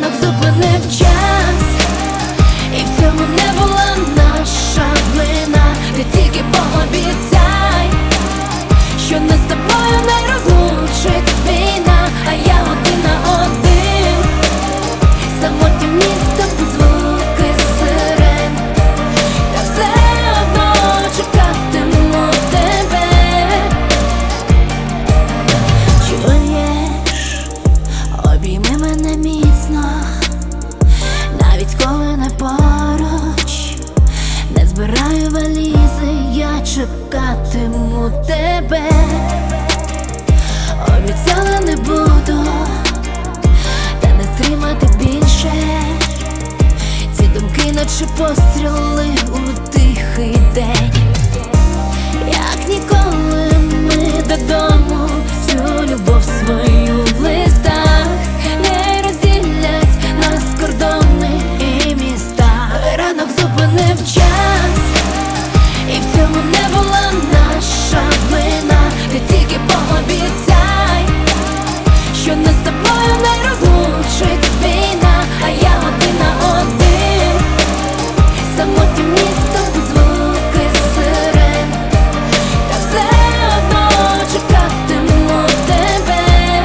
ранок зупинив час, і в цьому не була наша вина. Ти тільки пообіцяй, що нас з тобою не розлучить війна. А я один на один, самотнє місто під звуки сирен. Та все одно чекатиму тебе. Чуєш, обійми мене міцно, навіть коли не поруч. Не збираю валізи, я чекатиму тебе. Обіцяла не буду, та не стримати більше. Ці думки наче постріли у тихий день. Як ніколи ми додому всю любов свою в листах. Не розділять нас кордони і міста. Ранок зупинив час, і в цьому не була наша вина. Ти тільки пообіцяй, що нас з тобою не розлучить війна. А я один на один, самотнє місто під звуки сирен. Та все одно чекатиму тебе.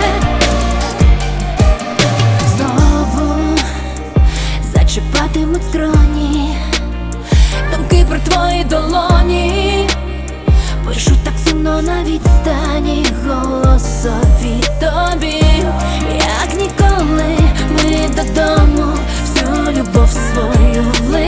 Знову зачіпатимуть скроні думки про твої долоні. Пишу так сумно на відстані, голосові тобі. Як ніколи ми додому всю любов свою вли.